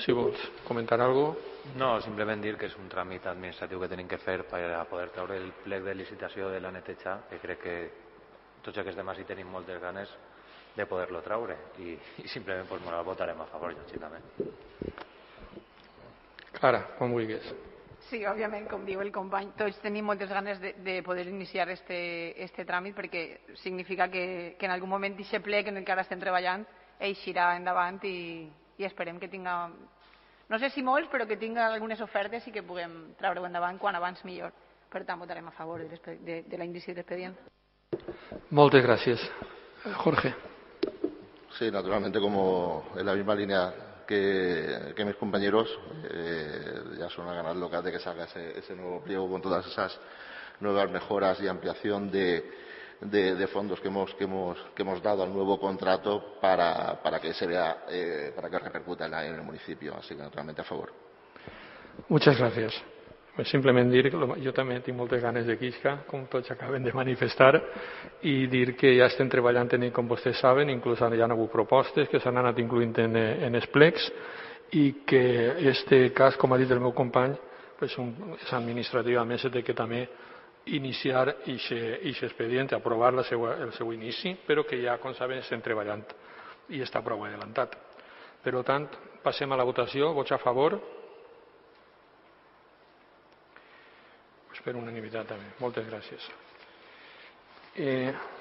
si vols comentar alguna cosa. No, simplement dir que és un tràmit administratiu que tenim que fer per a poder treure el plec de licitació de la neteja, que crec que tots aquests demás hi tenim moltes ganes de poder-lo treure i simplement pues, el votarem a favor, lògicament. Clara, com vulguis. Sí, òbviament, com diu el company, tots tenim moltes ganes de poder iniciar este tràmit perquè significa que en algun moment d'aquest plec en el que ara estem treballant eixirà endavant i esperem que tinga, no sé si molts, però que tinga algunes ofertes i que puguem treure-ho endavant quan abans millor. Per tant, votarem a favor de la inici d'expedient. Moltes gràcies. Jorge. Sí, naturalmente, como en la misma línea que mis compañeros, ya son una ganas locas de que salga ese nuevo pliego con todas esas nuevas mejoras y ampliación de fondos que hemos dado al nuevo contrato para que se vea, para que repercuta en el municipio. Así que naturalmente a favor. Muchas gracias. Pues simplement dir que jo també tinc moltes ganes de quisca, com tots acaben de manifestar, i dir que ja estem treballant en, com vostès saben, inclús hi ha hagut propostes que s'han anat incluint en els plecs, i que este cas, com ha dit el meu company, pues és administrativament s'ha de que també iniciar aquest expedient, aprovar el seu inici, però que ja, com saben, estem treballant i està prou adelantat. Per tant, passem a la votació. Vots a favor? Per unanimitat també. Moltes gràcies.